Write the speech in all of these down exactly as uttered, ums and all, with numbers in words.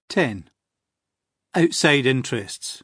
ten. Outside interests.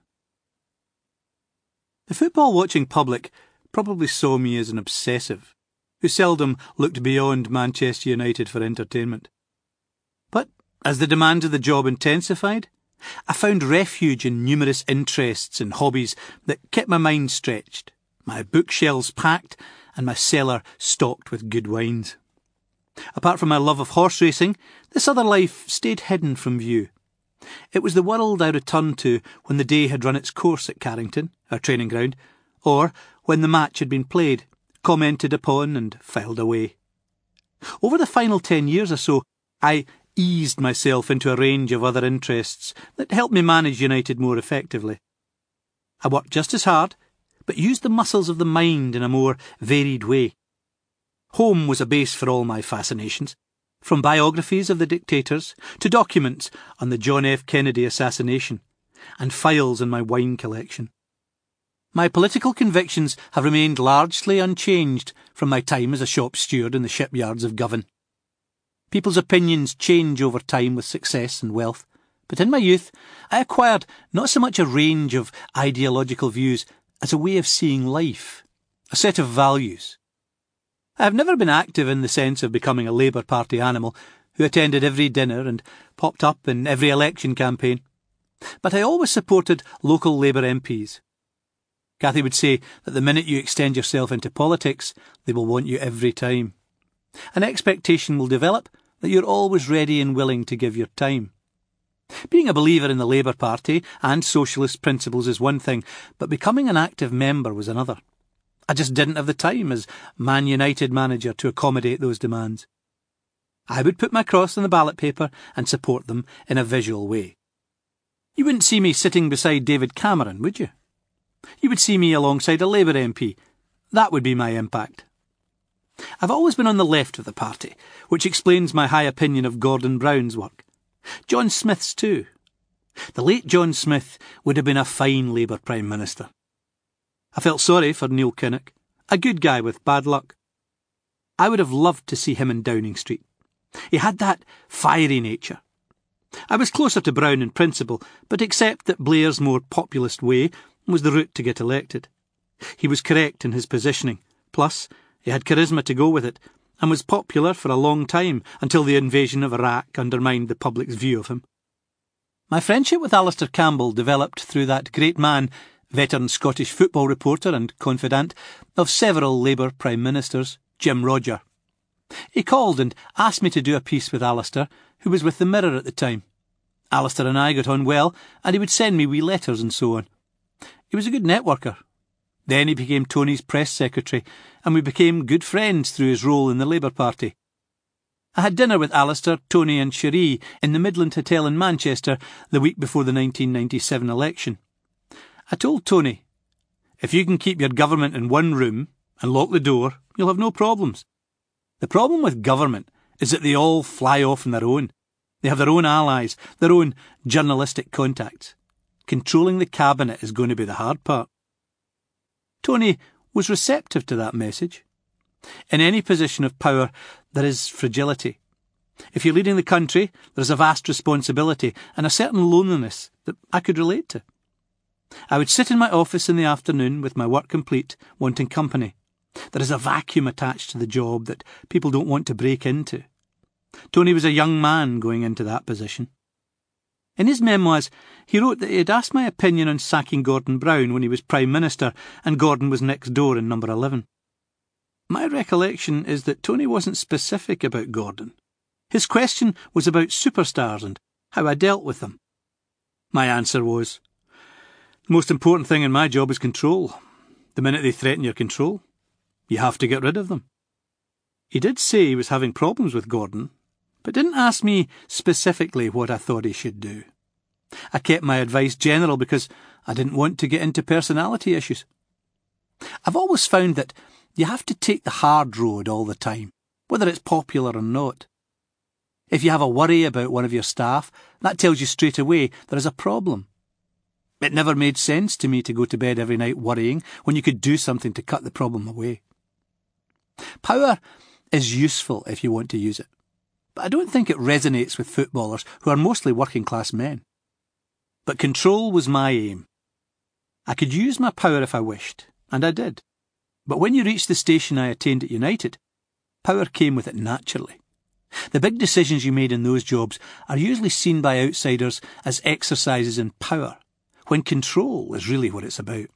The football-watching public probably saw me as an obsessive, who seldom looked beyond Manchester United for entertainment. But as the demands of the job intensified, I found refuge in numerous interests and hobbies that kept my mind stretched, my bookshelves packed, and my cellar stocked with good wines. Apart from my love of horse racing, this other life stayed hidden from view. It was the world I returned to when the day had run its course at Carrington, our training ground, or when the match had been played, commented upon and filed away. Over the final ten years or so, I eased myself into a range of other interests that helped me manage United more effectively. I worked just as hard, but used the muscles of the mind in a more varied way. Home was a base for all my fascinations, from biographies of the dictators to documents on the John F. Kennedy assassination, and files in my wine collection. My political convictions have remained largely unchanged from my time as a shop steward in the shipyards of Govan. People's opinions change over time with success and wealth, but in my youth I acquired not so much a range of ideological views as a way of seeing life, a set of values. I have never been active in the sense of becoming a Labour Party animal who attended every dinner and popped up in every election campaign, but I always supported local Labour M Ps. Cathy would say that the minute you extend yourself into politics, they will want you every time. An expectation will develop that you're always ready and willing to give your time. Being a believer in the Labour Party and socialist principles is one thing, but becoming an active member was another. I just didn't have the time as Man United manager to accommodate those demands. I would put my cross on the ballot paper and support them in a visual way. You wouldn't see me sitting beside David Cameron, would you? You would see me alongside a Labour M P. That would be my impact. I've always been on the left of the party, which explains my high opinion of Gordon Brown's work. John Smith's too. The late John Smith would have been a fine Labour Prime Minister. I felt sorry for Neil Kinnock, a good guy with bad luck. I would have loved to see him in Downing Street. He had that fiery nature. I was closer to Brown in principle, but accept that Blair's more populist way was the route to get elected. He was correct in his positioning, plus he had charisma to go with it, and was popular for a long time until the invasion of Iraq undermined the public's view of him. My friendship with Alistair Campbell developed through that great man, veteran Scottish football reporter and confidant of several Labour Prime Ministers, Jim Rodger. He called and asked me to do a piece with Alistair, who was with the Mirror at the time. Alistair and I got on well, and he would send me wee letters and so on. He was a good networker. Then he became Tony's press secretary, and we became good friends through his role in the Labour Party. I had dinner with Alistair, Tony and Cherie in the Midland Hotel in Manchester the week before the nineteen ninety-seven election. I told Tony, if you can keep your government in one room and lock the door, you'll have no problems. The problem with government is that they all fly off on their own. They have their own allies, their own journalistic contacts. Controlling the cabinet is going to be the hard part. Tony was receptive to that message. In any position of power, there is fragility. If you're leading the country, there is a vast responsibility and a certain loneliness that I could relate to. I would sit in my office in the afternoon with my work complete, wanting company. There is a vacuum attached to the job that people don't want to break into. Tony was a young man going into that position. In his memoirs, he wrote that he had asked my opinion on sacking Gordon Brown when he was Prime Minister and Gordon was next door in number eleven. My recollection is that Tony wasn't specific about Gordon. His question was about superstars and how I dealt with them. My answer was, the most important thing in my job is control. The minute they threaten your control, you have to get rid of them. He did say he was having problems with Gordon, but didn't ask me specifically what I thought he should do. I kept my advice general because I didn't want to get into personality issues. I've always found that you have to take the hard road all the time, whether it's popular or not. If you have a worry about one of your staff, that tells you straight away there is a problem. It never made sense to me to go to bed every night worrying when you could do something to cut the problem away. Power is useful if you want to use it. but I don't think it resonates with footballers who are mostly working-class men. But control was my aim. I could use my power if I wished, and I did. But when you reached the station I attained at United, power came with it naturally. The big decisions you made in those jobs are usually seen by outsiders as exercises in power, when control is really what it's about.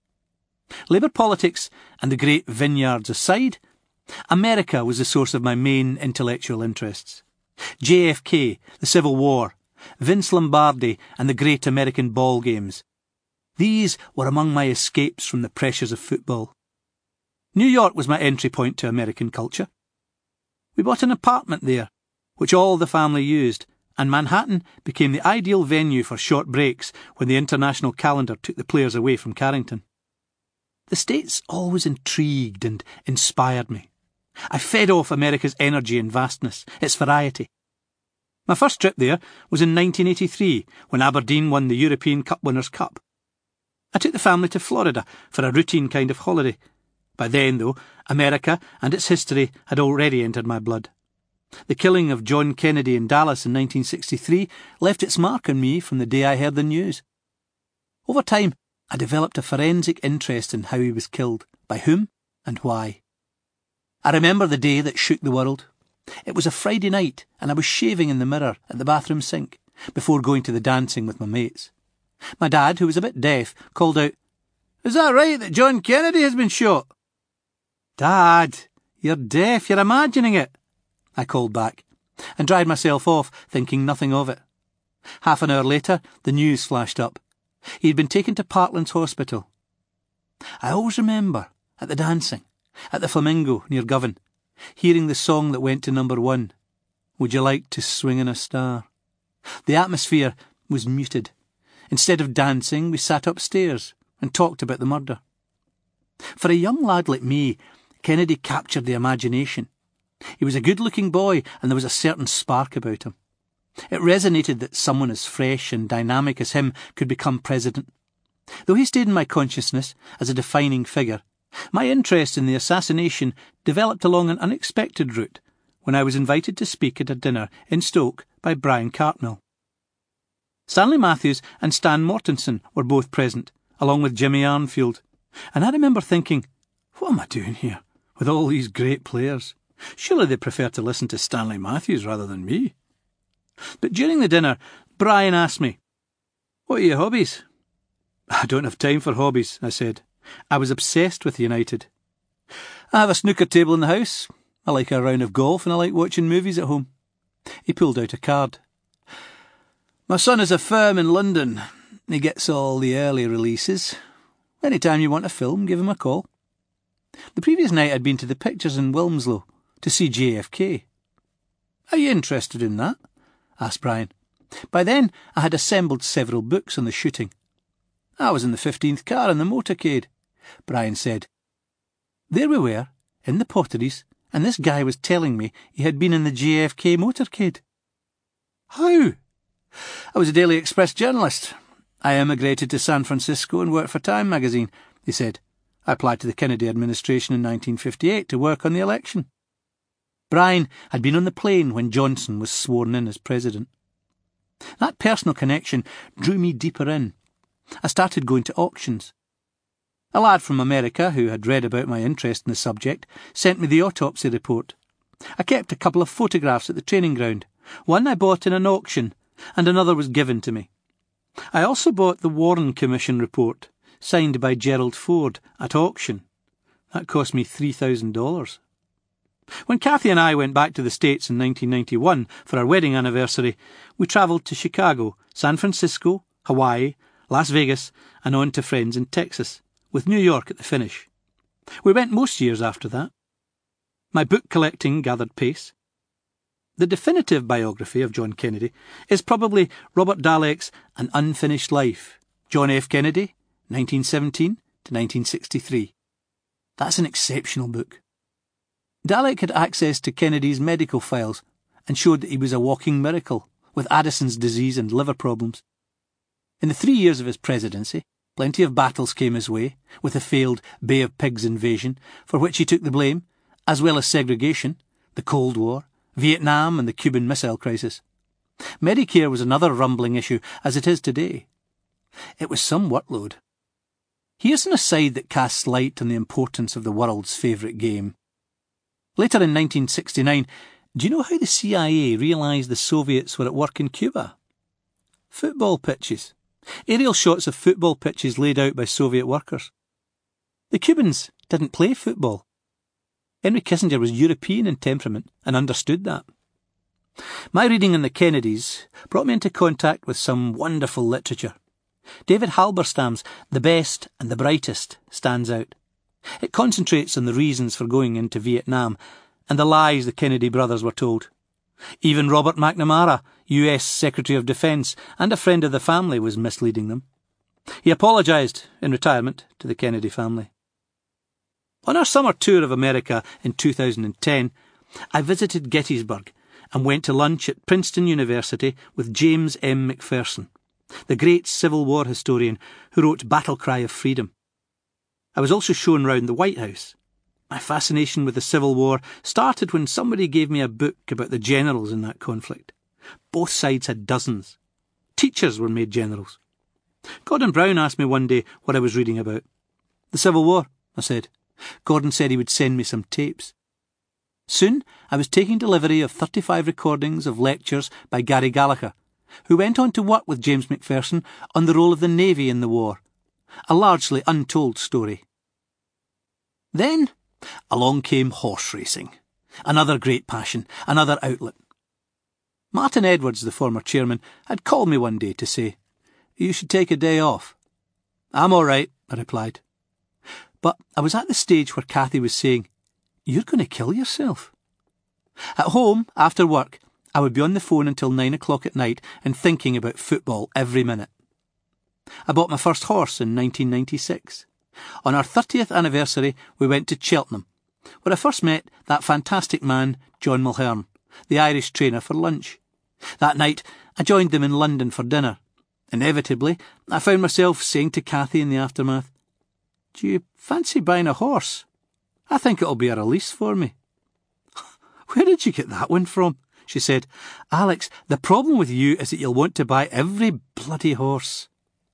Labour politics and the great vineyards aside, America was the source of my main intellectual interests. J F K, the Civil War, Vince Lombardi and the great American ball games. These were among my escapes from the pressures of football. New York was my entry point to American culture. We bought an apartment there, which all the family used, and Manhattan became the ideal venue for short breaks when the international calendar took the players away from Carrington. The States always intrigued and inspired me. I fed off America's energy and vastness, its variety. My first trip there was in nineteen eighty-three, when Aberdeen won the European Cup Winners' Cup. I took the family to Florida for a routine kind of holiday. By then, though, America and its history had already entered my blood. The killing of John Kennedy in Dallas in nineteen sixty-three left its mark on me from the day I heard the news. Over time, I developed a forensic interest in how he was killed, by whom and why. I remember the day that shook the world. It was a Friday night, and I was shaving in the mirror at the bathroom sink, before going to the dancing with my mates. My dad, who was a bit deaf, called out, "Is that right that John Kennedy has been shot?" "Dad, you're deaf, you're imagining it," I called back, and dried myself off, thinking nothing of it. Half an hour later, the news flashed up. He'd been taken to Parklands Hospital. I always remember, at the dancing, at the Flamingo near Govan, hearing the song that went to number one, "Would You Like to Swing in a Star?" The atmosphere was muted. Instead of dancing, we sat upstairs and talked about the murder. For a young lad like me, Kennedy captured the imagination. He was a good-looking boy, and there was a certain spark about him. It resonated that someone as fresh and dynamic as him could become president. Though he stayed in my consciousness as a defining figure, my interest in the assassination developed along an unexpected route when I was invited to speak at a dinner in Stoke by Brian Cartmel. Stanley Matthews and Stan Mortensen were both present, along with Jimmy Arnfield, and I remember thinking, what am I doing here, with all these great players? Surely they prefer to listen to Stanley Matthews rather than me. But during the dinner, Brian asked me, "What are your hobbies?" "I don't have time for hobbies," I said. I was obsessed with United. "I have a snooker table in the house. I like a round of golf and I like watching movies at home." He pulled out a card. "My son has a firm in London. He gets all the early releases. Any time you want a film, give him a call." The previous night I'd been to the pictures in Wilmslow to see J F K. "Are you interested in that?" asked Brian. By then I had assembled several books on the shooting. "I was in the fifteenth car in the motorcade," Brian said. There we were, in the Potteries, and this guy was telling me he had been in the J F K motorcade. "How?" "I was a Daily Express journalist. I emigrated to San Francisco and worked for Time magazine," he said. "I applied to the Kennedy administration in nineteen fifty-eight to work on the election." Brian had been on the plane when Johnson was sworn in as president. That personal connection drew me deeper in. I started going to auctions. A lad from America, who had read about my interest in the subject, sent me the autopsy report. I kept a couple of photographs at the training ground. One I bought in an auction, and another was given to me. I also bought the Warren Commission report, signed by Gerald Ford, at auction. That cost me three thousand dollars. When Kathy and I went back to the States in nineteen ninety-one for our wedding anniversary, we travelled to Chicago, San Francisco, Hawaii, Las Vegas, and on to friends in Texas, with New York at the finish. We went most years after that. My book collecting gathered pace. The definitive biography of John Kennedy is probably Robert Dalek's An Unfinished Life, John F. Kennedy, nineteen seventeen to nineteen sixty-three. That's an exceptional book. Dalek had access to Kennedy's medical files and showed that he was a walking miracle, with Addison's disease and liver problems. In the three years of his presidency, plenty of battles came his way, with the failed Bay of Pigs invasion, for which he took the blame, as well as segregation, the Cold War, Vietnam and the Cuban Missile Crisis. Medicare was another rumbling issue, as it is today. It was some workload. Here's an aside that casts light on the importance of the world's favourite game. Later in nineteen sixty-nine, do you know how the C I A realised the Soviets were at work in Cuba? Football pitches. Aerial shots of football pitches laid out by Soviet workers. The Cubans didn't play football. Henry Kissinger was European in temperament and understood that. My reading on the Kennedys brought me into contact with some wonderful literature. David Halberstam's The Best and the Brightest stands out. It concentrates on the reasons for going into Vietnam and the lies the Kennedy brothers were told. Even Robert McNamara, U S Secretary of Defence and a friend of the family, was misleading them. He apologised in retirement to the Kennedy family. On our summer tour of America in two thousand ten, I visited Gettysburg and went to lunch at Princeton University with James M. McPherson, the great Civil War historian who wrote Battle Cry of Freedom. I was also shown round the White House. My fascination with the Civil War started when somebody gave me a book about the generals in that conflict. Both sides had dozens. Teachers were made generals. Gordon Brown asked me one day what I was reading about. The Civil War, I said. Gordon said he would send me some tapes. Soon I was taking delivery of thirty-five recordings of lectures by Gary Gallagher, who went on to work with James McPherson on the role of the Navy in the war, a largely untold story. Then along came horse racing, another great passion, another outlet. Martin Edwards, the former chairman, had called me one day to say, "You should take a day off." "I'm all right," I replied. But I was at the stage where Cathy was saying, "You're going to kill yourself." At home, after work, I would be on the phone until nine o'clock at night and thinking about football every minute. I bought my first horse in nineteen ninety-six. On our thirtieth anniversary, we went to Cheltenham, where I first met that fantastic man, John Mulhern, the Irish trainer, for lunch. That night, I joined them in London for dinner. Inevitably, I found myself saying to Cathy in the aftermath, "Do you fancy buying a horse? I think it'll be a release for me." "Where did you get that one from?" she said. "Alex, the problem with you is that you'll want to buy every bloody horse."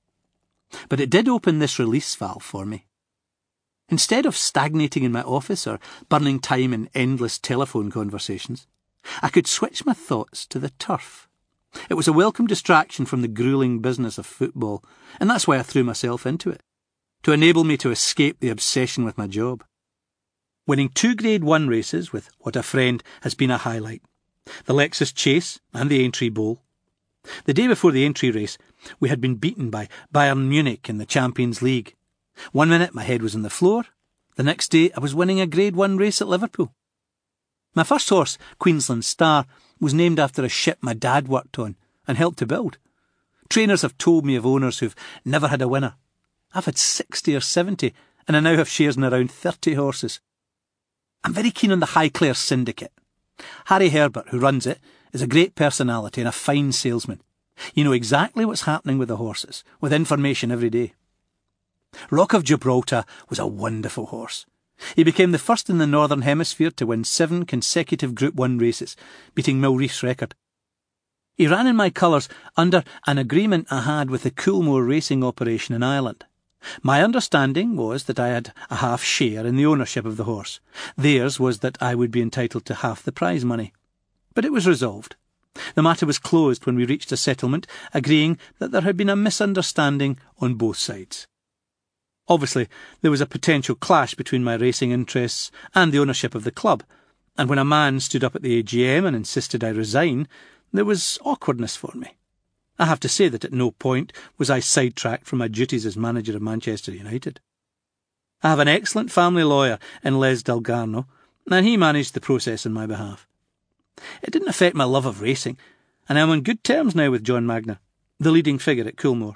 But it did open this release valve for me. Instead of stagnating in my office or burning time in endless telephone conversations, I could switch my thoughts to the turf. It was a welcome distraction from the gruelling business of football, and that's why I threw myself into it, to enable me to escape the obsession with my job. Winning two Grade One races with What a Friend has been a highlight. The Lexus Chase and the Aintree Bowl. The day before the Aintree race, we had been beaten by Bayern Munich in the Champions League. One minute my head was on the floor, the next day I was winning a Grade One race at Liverpool. My first horse, Queensland Star, was named after a ship my dad worked on and helped to build. Trainers have told me of owners who've never had a winner. I've had sixty or seventy, and I now have shares in around thirty horses. I'm very keen on the Highclere Syndicate. Harry Herbert, who runs it, is a great personality and a fine salesman. You know exactly what's happening with the horses, with information every day. Rock of Gibraltar was a wonderful horse. He became the first in the Northern Hemisphere to win seven consecutive Group One races, beating Milreath's record. He ran in my colours under an agreement I had with the Coolmore Racing operation in Ireland. My understanding was that I had a half share in the ownership of the horse. Theirs was that I would be entitled to half the prize money. But it was resolved. The matter was closed when we reached a settlement, agreeing that there had been a misunderstanding on both sides. Obviously, there was a potential clash between my racing interests and the ownership of the club, and when a man stood up at the A G M and insisted I resign, there was awkwardness for me. I have to say that at no point was I sidetracked from my duties as manager of Manchester United. I have an excellent family lawyer in Les Delgarno, and he managed the process on my behalf. It didn't affect my love of racing, and I'm on good terms now with John Magner, the leading figure at Coolmore.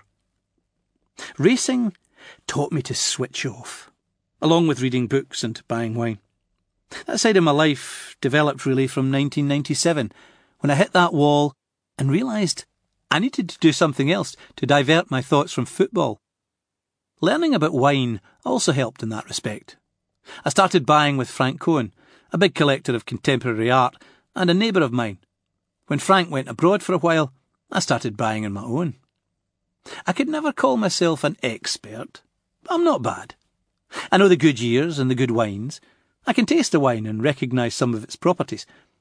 Racing taught me to switch off, along with reading books and buying wine. That side of my life developed really from nineteen ninety-seven, when I hit that wall and realised I needed to do something else to divert my thoughts from football. Learning about wine also helped in that respect. I started buying with Frank Cohen, a big collector of contemporary art, and a neighbour of mine. When Frank went abroad for a while, I started buying on my own. I could never call myself an expert. I'm not bad. I know the good years and the good wines. I can taste a wine and recognise some of its properties.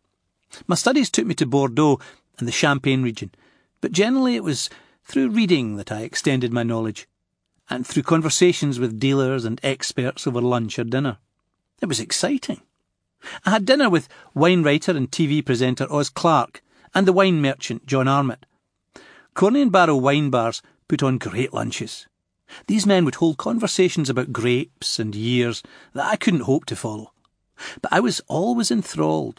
My studies took me to Bordeaux and the Champagne region, but generally it was through reading that I extended my knowledge, and through conversations with dealers and experts over lunch or dinner. It was exciting. I had dinner with wine writer and T V presenter Oz Clarke and the wine merchant John Armitt. Corney and Barrow wine bars put on great lunches. These men would hold conversations about grapes and years that I couldn't hope to follow, but I was always enthralled.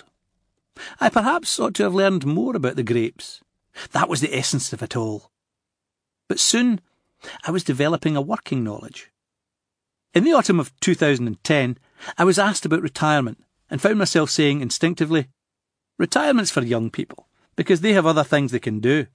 I perhaps ought to have learned more about the grapes. That was the essence of it all. But soon I was developing a working knowledge. In the autumn of two thousand ten, I was asked about retirement and found myself saying instinctively, "Retirement's for young people, because they have other things they can do."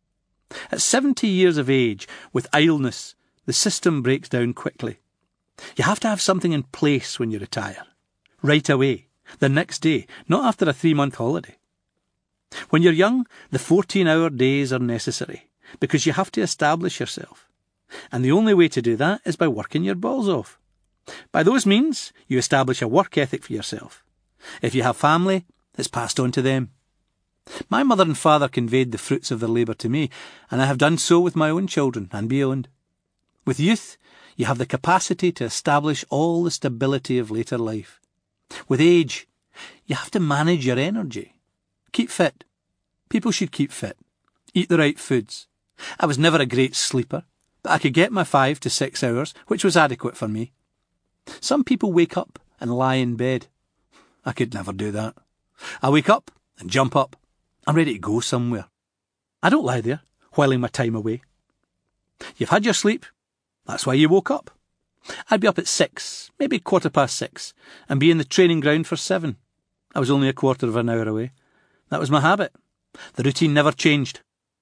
At seventy years of age, with idleness, the system breaks down quickly. You have to have something in place when you retire. Right away, the next day, not after a three-month holiday. When you're young, the fourteen-hour days are necessary, because you have to establish yourself. And the only way to do that is by working your balls off. By those means, you establish a work ethic for yourself. If you have family, it's passed on to them. My mother and father conveyed the fruits of their labour to me, and I have done so with my own children and beyond. With youth, you have the capacity to establish all the stability of later life. With age, you have to manage your energy. Keep fit. People should keep fit. Eat the right foods. I was never a great sleeper, but I could get my five to six hours, which was adequate for me. Some people wake up and lie in bed. I could never do that. I wake up and jump up. I'm ready to go somewhere. I don't lie there, whiling my time away. You've had your sleep. That's why you woke up. I'd be up at six, maybe quarter past six, and be in the training ground for seven. I was only a quarter of an hour away. That was my habit. The routine never changed.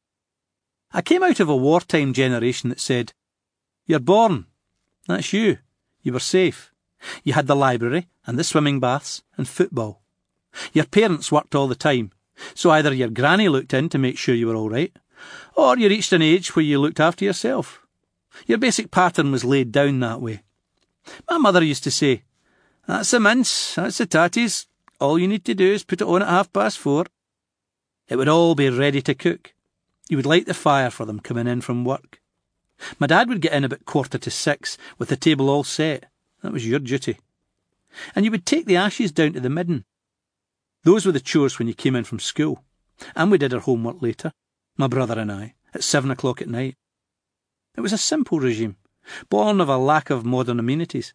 I came out of a wartime generation that said, "You're born. That's you. You were safe. You had the library and the swimming baths and football. Your parents worked all the time, so either your granny looked in to make sure you were all right, or you reached an age where you looked after yourself. Your basic pattern was laid down that way. My mother used to say, 'That's the mince, that's the tatties. All you need to do is put it on at half past four.' It would all be ready to cook. You would light the fire for them coming in from work. My dad would get in about quarter to six with the table all set. That was your duty. And you would take the ashes down to the midden. Those were the chores when you came in from school. And we did our homework later, my brother and I, at seven o'clock at night. It was a simple regime, born of a lack of modern amenities.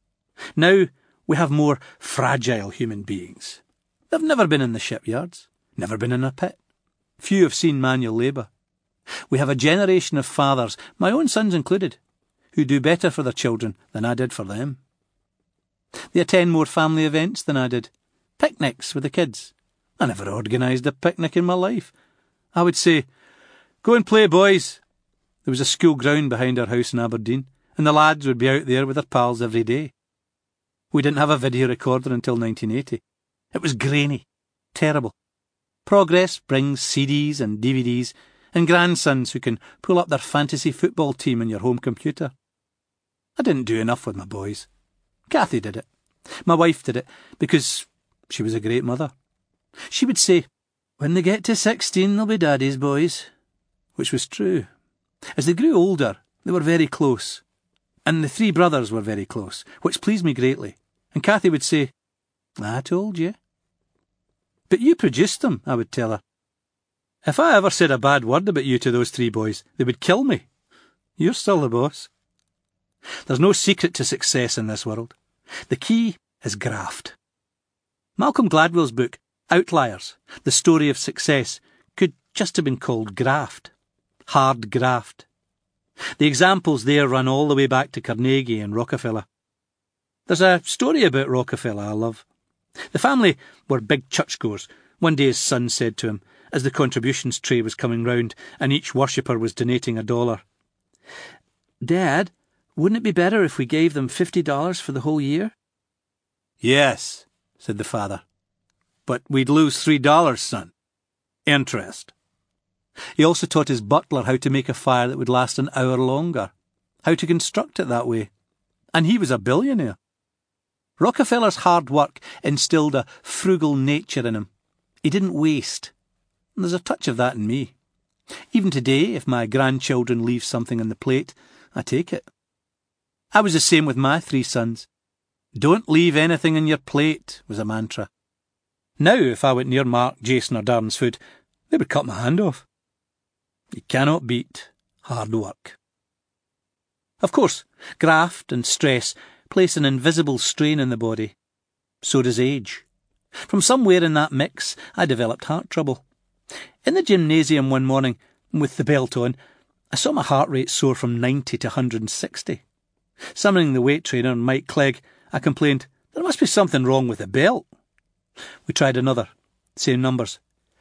Now we have more fragile human beings. They've never been in the shipyards, never been in a pit. Few have seen manual labour. We have a generation of fathers, my own sons included, who do better for their children than I did for them. They attend more family events than I did. Picnics with the kids. I never organised a picnic in my life. I would say, "Go and play, boys." There was a school ground behind our house in Aberdeen, and the lads would be out there with their pals every day. We didn't have a video recorder until nineteen eighty. It was grainy. Terrible. Progress brings C Ds and D V Ds, and grandsons who can pull up their fantasy football team on your home computer. I didn't do enough with my boys. Kathy did it. My wife did it, because she was a great mother. She would say, "When they get to sixteen, they'll be daddy's boys," which was true. As they grew older, they were very close. And the three brothers were very close, which pleased me greatly. And Kathy would say, "I told you." "But you produced them," I would tell her. "If I ever said a bad word about you to those three boys, they would kill me. You're still the boss." There's no secret to success in this world. The key is graft. Malcolm Gladwell's book, Outliers, The Story of Success, could just have been called Graft. Hard graft. The examples there run all the way back to Carnegie and Rockefeller. There's a story about Rockefeller I love. The family were big churchgoers. One day his son said to him, as the contributions tray was coming round and each worshipper was donating a dollar, "Dad, wouldn't it be better if we gave them fifty dollars for the whole year?" "Yes," said the father. but we'd lose three dollars, son. Interest. He also taught his butler how to make a fire that would last an hour longer, how to construct it that way. And he was a billionaire. Rockefeller's hard work instilled a frugal nature in him. He didn't waste. And there's a touch of that in me. Even today, if my grandchildren leave something on the plate, I take it. I was the same with my three sons. Don't leave anything on your plate, was a mantra. Now, if I went near Mark, Jason or Darren's food, they would cut my hand off. You cannot beat hard work. Of course, graft and stress place an invisible strain on the body. So does age. From somewhere in that mix, I developed heart trouble. In the gymnasium one morning, with the belt on, I saw my heart rate soar from ninety to one hundred sixty. Summoning the weight trainer, Mike Clegg, I complained, there must be something wrong with the belt. We tried another. Same numbers.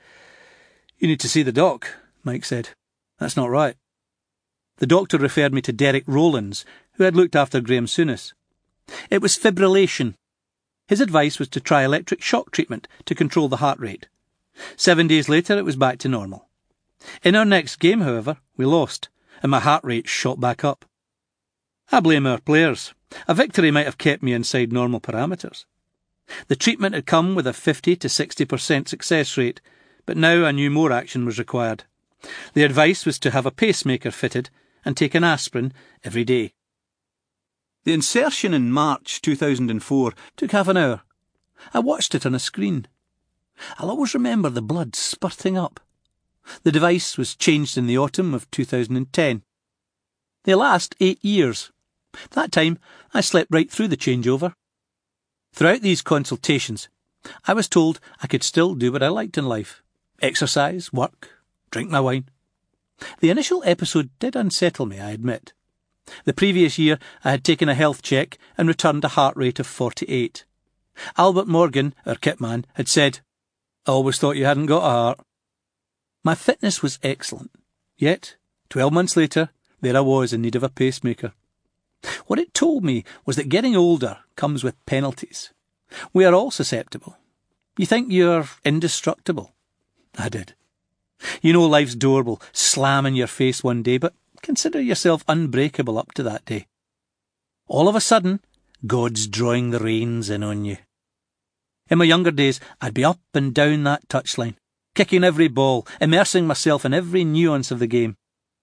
You need to see the doc, Mike said. That's not right. The doctor referred me to Derek Rowlands, who had looked after Graham Souness. It was fibrillation. His advice was to try electric shock treatment to control the heart rate. Seven days later, it was back to normal. In our next game, however, we lost, and my heart rate shot back up. I blame our players. A victory might have kept me inside normal parameters. The treatment had come with a fifty to sixty percent success rate, but now I knew more action was required. The advice was to have a pacemaker fitted and take an aspirin every day. The insertion in March two thousand four took half an hour. I watched it on a screen. I'll always remember the blood spurting up. The device was changed in the autumn of two thousand ten. They last eight years. That time, I slept right through the changeover. Throughout these consultations, I was told I could still do what I liked in life. Exercise, work, drink my wine. The initial episode did unsettle me, I admit. The previous year, I had taken a health check and returned a heart rate of forty-eight. Albert Morgan, our kit man, had said, I always thought you hadn't got a heart. My fitness was excellent. Yet, twelve months later, there I was in need of a pacemaker. What it told me was that getting older comes with penalties. We are all susceptible. You think you're indestructible. I did. You know life's door will slam in your face one day, but consider yourself unbreakable up to that day. All of a sudden, God's drawing the reins in on you. In my younger days, I'd be up and down that touchline, kicking every ball, immersing myself in every nuance of the game.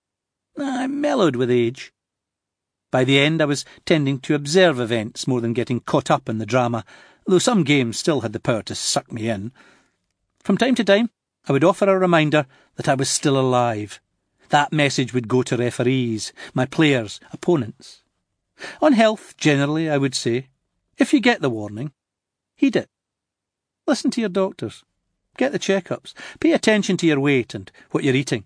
I mellowed with age. By the end, I was tending to observe events more than getting caught up in the drama, though some games still had the power to suck me in. From time to time, I would offer a reminder that I was still alive. That message would go to referees, my players, opponents. On health, generally, I would say, if you get the warning, heed it. Listen to your doctors. Get the checkups. Pay attention to your weight and what you're eating.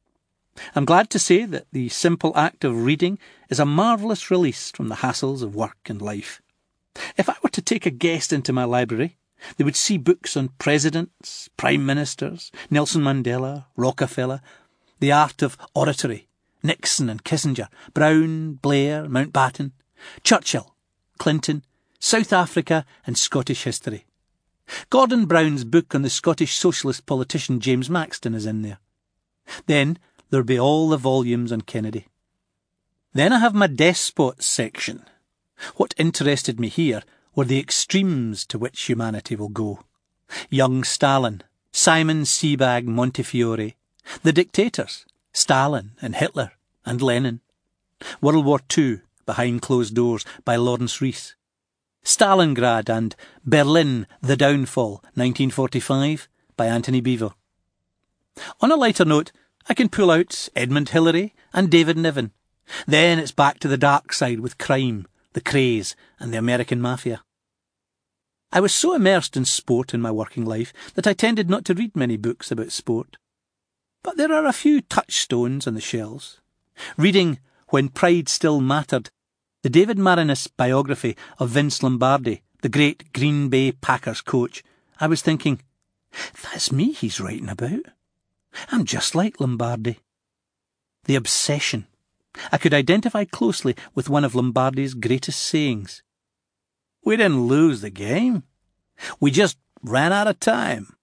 I'm glad to say that the simple act of reading is a marvellous release from the hassles of work and life. If I were to take a guest into my library, they would see books on presidents, prime ministers, Nelson Mandela, Rockefeller, the art of oratory, Nixon and Kissinger, Brown, Blair, Mountbatten, Churchill, Clinton, South Africa and Scottish history. Gordon Brown's book on the Scottish socialist politician James Maxton is in there. Then there'd be all the volumes on Kennedy. Then I have my despots section. What interested me here were the extremes to which humanity will go. Young Stalin, Simon Sebag Montefiore, the dictators, Stalin and Hitler and Lenin. World War Two, Behind Closed Doors by Lawrence Rees. Stalingrad and Berlin, The Downfall, nineteen forty-five, by Anthony Beevor. On a lighter note, I can pull out Edmund Hillary and David Niven. Then it's back to the dark side with crime, the craze, and the American mafia. I was so immersed in sport in my working life that I tended not to read many books about sport. But there are a few touchstones on the shelves. Reading When Pride Still Mattered, the David Marinis biography of Vince Lombardi, the great Green Bay Packers coach, I was thinking, that's me he's writing about. I'm just like Lombardi. The obsession. I could identify closely with one of Lombardi's greatest sayings. We didn't lose the game. We just ran out of time.